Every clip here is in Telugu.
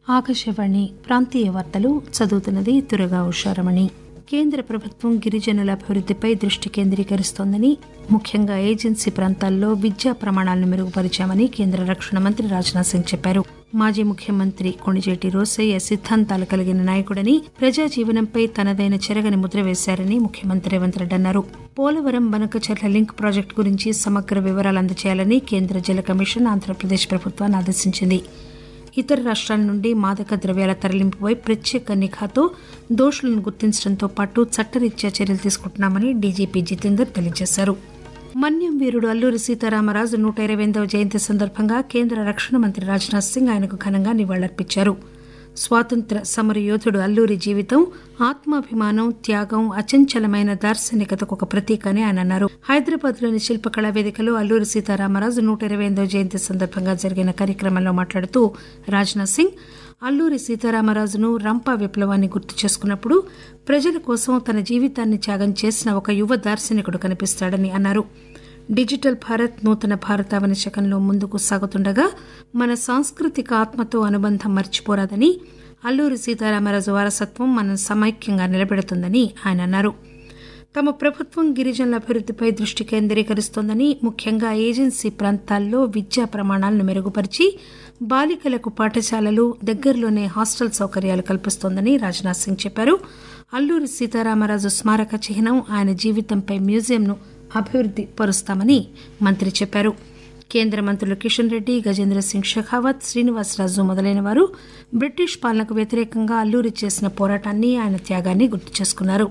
ఆకాశవాణి ప్రాంతీయ వార్తలు చదువుతున్నది తురగా ఉషారమణి. కేంద్ర ప్రభుత్వం గిరిజనుల అభివృద్దిపై దృష్టి కేంద్రీకరిస్తోందని, ముఖ్యంగా ఏజెన్సీ ప్రాంతాల్లో విద్యా ప్రమాణాలను మెరుగుపరిచామని కేంద్ర రక్షణ మంత్రి రాజ్నాథ్ సింగ్ చెప్పారు. మాజీ ముఖ్యమంత్రి కొణిజేటి రోసయ్య సిద్ధాంతాలు కలిగిన నాయకుడని, ప్రజా జీవనంపై తనదైన చెరగని ముద్ర వేశారని ముఖ్యమంత్రి రేవంత్ రెడ్డి అన్నారు. పోలవరం బనకచెర్ల లింక్ ప్రాజెక్టు గురించి సమగ్ర వివరాలు అందజేయాలని కేంద్ర జల కమిషన్ ఆంధ్రప్రదేశ్ ప్రభుత్వాన్ని ఆదేశించింది. ఇతర రాష్ట్రాల నుండి మాదక ద్రవ్యాల తరలింపుపై ప్రత్యేక నిఘాతో దోషులను గుర్తించడంతో పాటు చట్టరీత్యా చర్యలు తీసుకుంటున్నామని డీజీపీ జితేందర్ తెలియజేశారు. మన్యం వీరుడు అల్లూరి సీతారామరాజు 128వ జయంతి సందర్భంగా కేంద్ర రక్షణ మంత్రి రాజ్నాథ్ సింగ్ ఆయనకు ఘనంగా నివాళులర్పించారు. స్వాతంత్ర్య సమర యోధుడు అల్లూరి జీవితం ఆత్మాభిమానం, త్యాగం, అచంచలమైన దార్శనికతకు ఒక ప్రతీక అని ఆయన అన్నారు. హైదరాబాద్లోని శిల్పకళా వేదికలో అల్లూరి సీతారామరాజు 128వ జయంతి సందర్భంగా జరిగిన కార్యక్రమంలో మాట్లాడుతూ రాజ్నాథ్ సింగ్ అల్లూరి సీతారామరాజును రంపా విప్లవాన్ని గుర్తు చేసుకున్నప్పుడు ప్రజల కోసం తన జీవితాన్ని త్యాగం చేసిన ఒక యువ దార్శనికుడు కనిపిస్తాడని అన్నారు. డిజిటల్ భారత్ నూతన భారతావన శకంలో ముందుకు సాగుతుండగా మన సాంస్కృతిక ఆత్మతో అనుబంధం మర్చిపోరాదని, అల్లూరి సీతారామరాజు వారసత్వం మనం సమైక్యంగా నిలబెడుతుందని ఆయన అన్నారు. తమ ప్రభుత్వం గిరిజనుల అభివృద్దిపై దృష్టి కేంద్రీకరిస్తోందని, ముఖ్యంగా ఏజెన్సీ ప్రాంతాల్లో విద్యా ప్రమాణాలను మెరుగుపరిచి బాలికలకు పాఠశాలలు, దగ్గరలోనే హాస్టల్ సౌకర్యాలు కల్పిస్తోందని రాజ్నాథ్ సింగ్ చెప్పారు. అల్లూరి సీతారామరాజు స్మారక చిహ్నం, ఆయన జీవితంపై మ్యూజియంను అభివృద్ది పరుస్తామని మంత్రి చెప్పారు. కేంద్ర మంత్రులు కిషన్ రెడ్డి, గజేంద్ర సింగ్ షెకావత్, శ్రీనివాసరాజు మొదలైన వారు బ్రిటిష్ పాలనకు వ్యతిరేకంగా అల్లూరి చేసిన పోరాటాన్ని, ఆయన త్యాగాన్ని గుర్తు చేసుకున్నారు.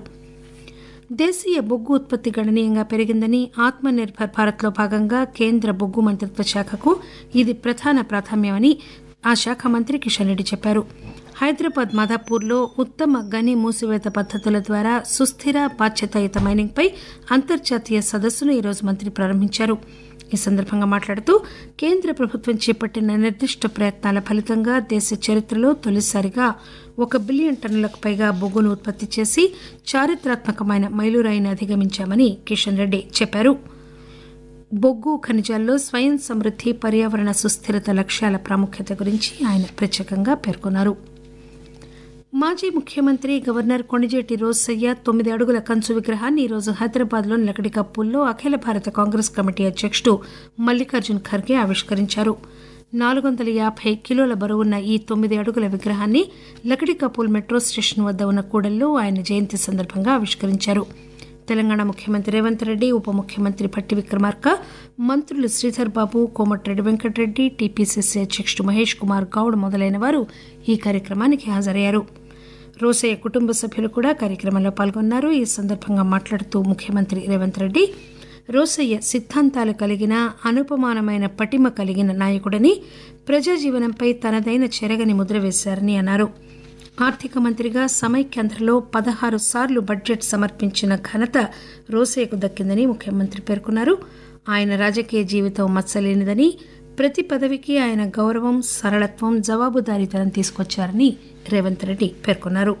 దేశీయ బొగ్గు ఉత్పత్తి గణనీయంగా పెరిగిందని, ఆత్మ నిర్భర్ భారత్లో భాగంగా కేంద్ర బొగ్గు మంత్రిత్వ శాఖకు ఇది ప్రధాన ప్రాధాన్యమని ఆ శాఖ మంత్రి కిషన్ రెడ్డి చెప్పారు. హైదరాబాద్ మాదాపూర్లో ఉత్తమ గని మూసివేత పద్దతుల ద్వారా సుస్థిర, బాధ్యతాయుత మైనింగ్పై అంతర్జాతీయ సదస్సును ఈరోజు మంత్రి ప్రారంభించారు. ఈ సందర్భంగా మాట్లాడుతూ కేంద్ర ప్రభుత్వం చేపట్టిన నిర్దిష్ట ప్రయత్నాల ఫలితంగా దేశ చరిత్రలో తొలిసారిగా 1 బిలియన్ టన్నులకు పైగా బొగ్గును ఉత్పత్తి చేసి చారిత్రాత్మకమైన మైలురాయిని అధిగమించామని కిషన్ రెడ్డి చెప్పారు. బొగ్గు ఖనిజాల్లో స్వయం సమృద్ది, పర్యావరణ సుస్థిరత లక్ష్యాల ప్రాముఖ్యత గురించి ఆయన ప్రత్యేకంగా పేర్కొన్నారు. మాజీ ముఖ్యమంత్రి గవర్నర్ కొణిజేటి రోసయ్య 9 అడుగుల కంచు విగ్రహాన్ని ఈరోజు హైదరాబాద్లోని లకడికప్పూల్లో అఖిల భారత కాంగ్రెస్ కమిటీ అధ్యక్షుడు మల్లికార్జున్ ఖర్గే ఆవిష్కరించారు. 450 కిలోల బరువున్న ఈ 9 అడుగుల విగ్రహాన్ని లకడికప్పూల్ మెట్రో స్టేషన్ వద్ద ఉన్న కూడల్లో ఆయన జయంతి సందర్భంగా ఆవిష్కరించారు. తెలంగాణ ముఖ్యమంత్రి రేవంత్ రెడ్డి, ఉప ముఖ్యమంత్రి భట్టి విక్రమార్క, మంత్రులు శ్రీధర్ బాబు, కోమటిరెడ్డి వెంకటరెడ్డి, టీపీసీసీ అధ్యక్షుడు మహేష్ కుమార్ గౌడ్ మొదలైన వారు ఈ కార్యక్రమానికి హాజరయ్యారు. రోసయ్య కుటుంబ సభ్యులు కూడా కార్యక్రమంలో పాల్గొన్నారు. ఈ సందర్భంగా మాట్లాడుతూ ముఖ్యమంత్రి రేవంత్ రెడ్డి రోసయ్య సిద్ధాంతాలు కలిగిన, అనుపమానమైన పటిమ కలిగిన నాయకుడని, ప్రజా జీవనంపై తనదైన చెరగని ముద్ర వేశారని అన్నారు. ఆర్థిక మంత్రిగా సమైక్యాంధ్రలో 16 సార్లు బడ్జెట్ సమర్పించిన ఘనత రోసయ్యకు దక్కిందని ముఖ్యమంత్రి పేర్కొన్నారు. ఆయన రాజకీయ జీవితం మచ్చలేనిదని, ప్రతి పదవికి ఆయన గౌరవం, సరళత్వం, జవాబుదారీతనం తీసుకొచ్చారని రేవంత్ రెడ్డి పేర్కొన్నారు.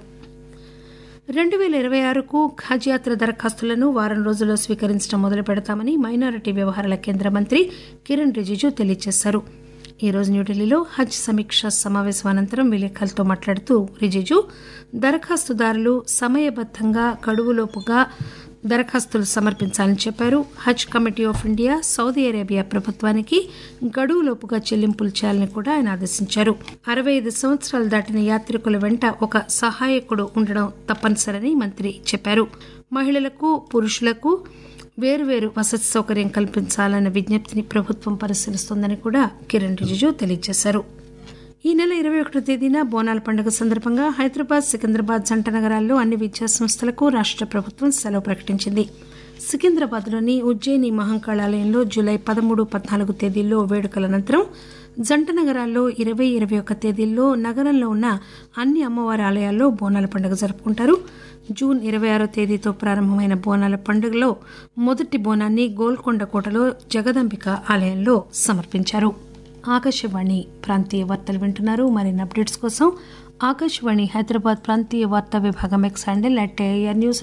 2026కు హజ్ యాత్ర దరఖాస్తులను వారం రోజుల్లో స్వీకరించడం మొదలు పెడతామని మైనారిటీ వ్యవహారాల కేంద్ర మంత్రి కిరణ్ రిజిజు తెలియజేశారు. ఈ రోజు న్యూఢిల్లీలో హజ్ సమీక్ష సమావేశం అనంతరం విలేకరులతో మాట్లాడుతూ రిజిజు దరఖాస్తుదారులు సమయబద్దంగా, గడువులోపుగా దరఖాస్తులు సమర్పించాలని చెప్పారు. Haj committee of India, Saudi Arabia ప్రభుత్వానికి గడువులోపుగా చెల్లింపులు చేయాలని కూడా ఆయన ఆదేశించారు. 65 సంవత్సరాలు దాటిన యాత్రికుల వెంట ఒక సహాయకుడు ఉండడం తప్పనిసరని మంత్రి చెప్పారు. మహిళలకు, పురుషులకు వేర్వేరు వసతి సౌకర్యం కల్పించాలన్న విజ్ఞప్తిని ప్రభుత్వం పరిశీలిస్తోందని కూడా కిరణ్ రిజిజు తెలియజేశారు. ఈ నెల 21వ తేదీన బోనాల పండుగ సందర్భంగా హైదరాబాద్, సికింద్రాబాద్ జంట నగరాల్లో అన్ని విద్యా సంస్థలకు రాష్ట ప్రభుత్వం సెలవు ప్రకటించింది. సికింద్రాబాద్లోని ఉజ్జయిని మహంకాళాలయంలో జూలై 13, 14 తేదీల్లో వేడుకల అనంతరం జంట నగరాల్లో 20, 21 తేదీల్లో నగరంలో ఉన్న అన్ని అమ్మవారి ఆలయాల్లో బోనాల పండుగ జరుపుకుంటారు. జూన్ 26వ తేదీతో ప్రారంభమైన బోనాల పండుగలో మొదటి బోనాన్ని గోల్కొండ కోటలో జగదంబిక ఆలయంలో సమర్పించారు. ఆకాశవాణి ప్రాంతీయ వార్తలు వింటున్నారు. మరిన్ని అప్డేట్స్ కోసం ఆకాశవాణి హైదరాబాద్ ప్రాంతీయ వార్తా విభాగం ఎక్స్ హ్యాండిల్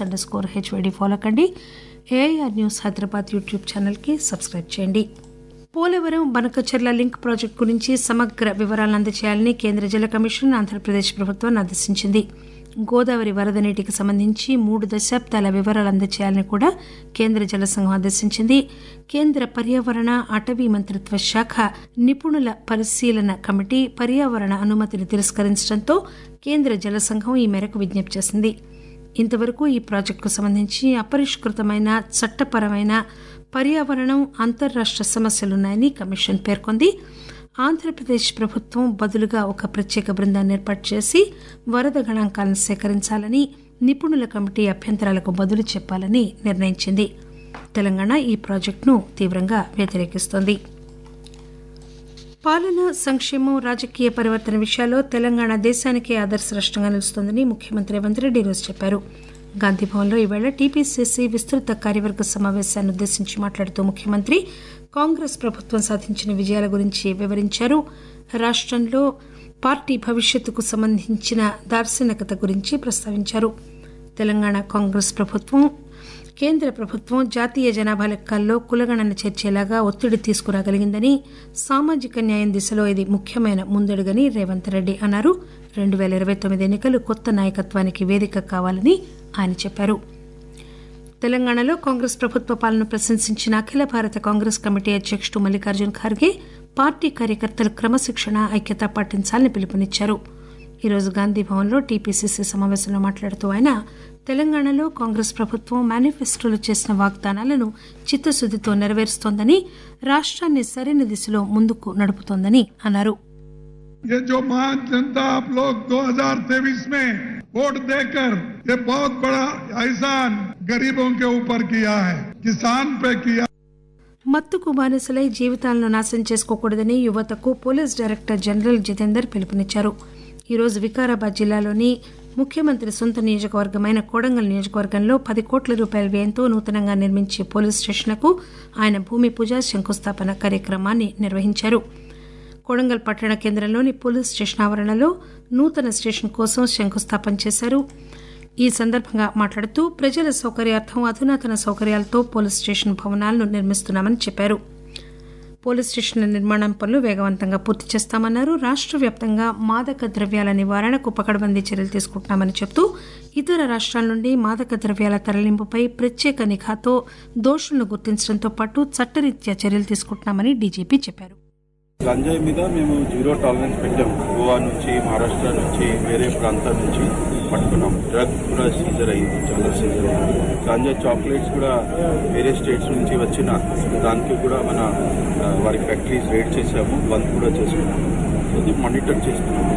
@AIRnews_HYD ఫాలో కండి. AIR న్యూస్ హైదరాబాద్ యూట్యూబ్ ఛానల్కి సబ్స్క్రైబ్ చేయండి. పోలవరం బనకచెర్ల లింక్ ప్రాజెక్టు గురించి సమగ్ర వివరాలను అందజేయాలని కేంద్ర జల కమిషన్ ఆంధ్రప్రదేశ్ ప్రభుత్వాన్ని ఆదేశించింది. గోదావరి వరద నీటికి సంబంధించి 3 దశాబ్దాల వివరాలు అందజేయాలని కూడా కేంద్ర జల సంఘం ఆదేశించింది. కేంద్ర పర్యావరణ అటవీ మంత్రిత్వ శాఖ నిపుణుల పరిశీలన కమిటీ పర్యావరణ అనుమతిని తిరస్కరించడంతో కేంద్ర జల సంఘం ఈ మేరకు విజ్ఞప్తి చేసింది. ఇంతవరకు ఈ ప్రాజెక్టుకు సంబంధించి అపరిష్కృతమైన చట్టపరమైన పర్యావరణం అంతర్రాష్ట సమస్యలున్నాయని కమిషన్ పేర్కొంది. ఆంధ్రప్రదేశ్ ప్రభుత్వం బదులుగా ఒక ప్రత్యేక బృందాన్ని ఏర్పాటు చేసి వరద గణాంకాలను సేకరించాలని, నిపుణుల కమిటీ అభ్యంతరాలకు బదులు చెప్పాలని నిర్ణయించింది. తెలంగాణ ఈ ప్రాజెక్టును తీవ్రంగా వ్యతిరేకిస్తోంది. పాలన, సంక్షేమం, రాజకీయ పరివర్తన విషయాల్లో తెలంగాణ దేశానికే ఆదర్శ రాష్టంగా నిలుస్తోందని ముఖ్యమంత్రి రేవంత్ రెడ్డి ఈరోజు చెప్పారు. గాంధీభవన్లో ఈవేళ టీపీసీసీ విస్తృత కార్యవర్గ సమావేశాన్ని ఉద్దేశించి మాట్లాడుతూ ముఖ్యమంత్రి కాంగ్రెస్ ప్రభుత్వం సాధించిన విజయాల గురించి వివరించారు. రాష్టంలో పార్టీ భవిష్యత్తుకు సంబంధించిన దార్శనికత గురించి ప్రస్తావించారు. తెలంగాణ కాంగ్రెస్ ప్రభుత్వం, కేంద్ర ప్రభుత్వం జాతీయ జనాభా లెక్కల్లో కులగణన చేర్చేలాగా ఒత్తిడి తీసుకురాగలిగిందని, సామాజిక న్యాయం దిశలో ఇది ముఖ్యమైన ముందడుగని రేవంత్ రెడ్డి అన్నారు. 2029 ఎన్నికలు కొత్త నాయకత్వానికి వేదిక కావాలని ఆయన చెప్పారు. తెలంగాణలో కాంగ్రెస్ ప్రభుత్వ పాలనను ప్రశంసించిన అఖిల భారత కాంగ్రెస్ కమిటీ అధ్యకుడు మల్లికార్జున్ ఖార్గే పార్టీ కార్యకర్తలు క్రమశిక్షణ, ఐక్యత పాటించాలని పిలుపునిచ్చారు. ఈరోజు గాంధీభవన్లో టీపీసీసీ సమావేశంలో మాట్లాడుతూ ఆయన తెలంగాణలో కాంగ్రెస్ ప్రభుత్వం మేనిఫెస్టోలో చేసిన వాగ్దానాలను చిత్తశుద్దితో నెరవేరుస్తోందని, రాష్ట్రాన్ని సరైన దిశలో ముందుకు నడుపుతోందని అన్నారు. ये जो महान जनता आप लोग 2023 में वोट देकर ये बहुत बड़ा एहसान गरीबों के ऊपर किया है, किसान पे किया. మత్తుకు బానిసలై జీవితాలను నాశనం చేసుకోకూడదని యువతకు పోలీస్ డైరెక్టర్ జనరల్ జితేందర్ పిలుపునిచ్చారు. ఈరోజు వికారాబాద్ జిల్లాలోని ముఖ్యమంత్రి సొంత నియోజకవర్గమైన కొడంగల్ నియోజకవర్గంలో 10 కోట్ల రూపాయల వ్యయంతో నూతనంగా నిర్మించే పోలీస్ స్టేషన్లకు ఆయన భూమి పూజ, శంకుస్థాపన కార్యక్రమాన్ని నిర్వహించారు. కొడంగల్ పట్టణ కేంద్రంలోని పోలీస్ స్టేషన్ ఆవరణలో నూతన స్టేషన్ కోసం శంకుస్థాపన చేశారు. ఈ సందర్భంగా మాట్లాడుతూ ప్రజల సౌకర్యార్థం అధునాతన సౌకర్యాలతో పోలీస్ స్టేషన్ భవనాలను నిర్మిస్తున్నామని చెప్పారు. పోలీస్ స్టేషన్ల నిర్మాణం పనులు వేగవంతంగా పూర్తి చేస్తామన్నారు. రాష్ట్ర వ్యాప్తంగా మాదక ద్రవ్యాల నివారణకు పకడ్బందీ చర్యలు తీసుకుంటున్నామని చెబుతూ ఇతర రాష్ట్రాల నుండి మాదక ద్రవ్యాల తరలింపుపై ప్రత్యేక నిఘాతో దోషులను గుర్తించడంతో పాటు చట్టరీత్యా చర్యలు తీసుకుంటున్నామని డీజీపీ చెప్పారు. గంజాయి మీద మేము 0 టాలరెన్స్ పెట్టాము. గోవా నుంచి, మహారాష్ట్ర నుంచి, వేరే ప్రాంతాల నుంచి పట్టుకున్నాం. డ్రగ్ కూడా సీజర్ అయింది, చాలా సీజర్ అయింది. గంజాయి చాక్లెట్స్ కూడా వేరే స్టేట్స్ నుంచి వచ్చిన దానికి కూడా మన వారి ఫ్యాక్టరీస్ రేడ్ చేసాము, బంద్ కూడా చేసుకున్నాము. అది మానిటర్ చేస్తున్నాము.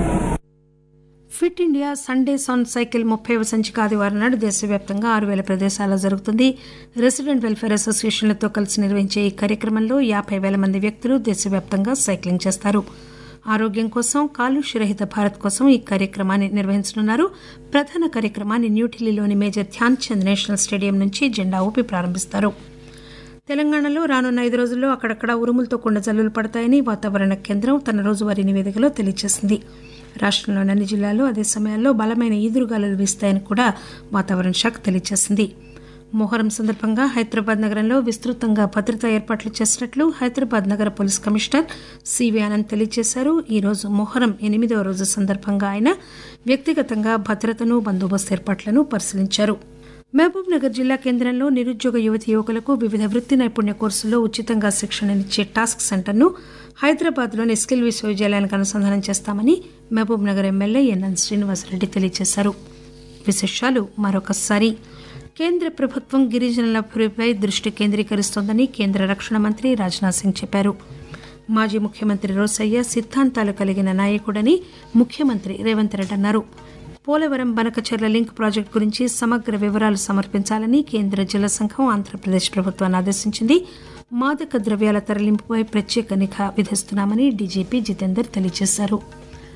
Fit India Sundays on cycle 30వ సంచిక ఆదివారం నాడు దేశవ్యాప్తంగా 6,000 ప్రదేశాల్లో జరుగుతుంది. రెసిడెంట్ వెల్ఫేర్ అసోసియేషన్లతో కలిసి నిర్వహించే ఈ కార్యక్రమంలో 50,000 మంది వ్యక్తులు దేశవ్యాప్తంగా సైక్లింగ్ చేస్తారు. ఆరోగ్యం కోసం, కాలుష్యరహిత భారత్ కోసం ఈ కార్యక్రమాన్ని నిర్వహించనున్నారు. ప్రధాన కార్యక్రమాన్ని న్యూఢిల్లీలోని major Dhyan Chand national stadium నుంచి జెండా ఊపి ప్రారంభిస్తారు. తెలంగాణలో రానున్న 5 రోజుల్లో అక్కడక్కడ ఉరుములతో కూడిన జల్లులు పడతాయని వాతావరణ కేంద్రం తన రోజువారీ నివేదికలో తెలియజేసింది. రాష్టంలోని అన్ని జిల్లాల్లో అదే సమయాల్లో బలమైన ఈదురుగాలులు వీస్తాయని కూడా వాతావరణ శాఖ తెలియజేసింది. మొహరం సందర్భంగా హైదరాబాద్ నగరంలో విస్తృతంగా భద్రతా ఏర్పాట్లు చేసినట్లు హైదరాబాద్ నగర పోలీస్ కమిషనర్ సివి ఆనంద్ తెలియజేశారు. ఈ రోజు మొహరం 8వ రోజు సందర్భంగా ఆయన వ్యక్తిగతంగా భద్రతను, బందోబస్తు ఏర్పాట్లను పరిశీలించారు. మహబూబ్ నగర్ జిల్లా కేంద్రంలో నిరుద్యోగ యువతీ యువకులకు వివిధ వృత్తి నైపుణ్య కోర్సుల్లో ఉచితంగా శిక్షణనిచ్చే టాస్క్ సెంటర్ను హైదరాబాద్లోని స్కిల్ విశ్వవిద్యాలయానికి అనుసంధానం చేస్తామని మహబూబ్ నగర్ ఎమ్మెల్యే ఎన్ఎన్ శ్రీనివాసరెడ్డి తెలియజేశారు. విశేషాలు మరొకసారి. కేంద్ర ప్రభుత్వం గిరిజనుల అభివృద్ధిపై దృష్టి కేంద్రీకరిస్తోందని కేంద్ర రక్షణ మంత్రి రాజ్నాథ్ సింగ్ చెప్పారు. మాజీ ముఖ్యమంత్రి రోసయ్య సిద్ధాంతాలు కలిగిన నాయకుడని ముఖ్యమంత్రి రేవంత్ రెడ్డి అన్నారు. పోలవరం బనకచెర్ల లింక్ ప్రాజెక్టు గురించి సమగ్ర వివరాలు సమర్పించాలని కేంద్ర జల సంఘం ఆంధ్రప్రదేశ్ ప్రభుత్వాన్ని ఆదేశించింది. మాదక ద్రవ్యాల తరలింపుపై ప్రత్యేక నిఘా విధిస్తున్నామని డీజీపీ జితేందర్ తెలియజేశారు.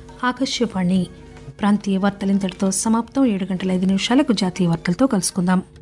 ఆకాశవాణి ప్రాంతీయ వార్తలు ఇంతటితో సమాప్తం. 7 గంటల 5 నిమిషాలకు జాతీయ వార్తలతో కలుసుకుందాం.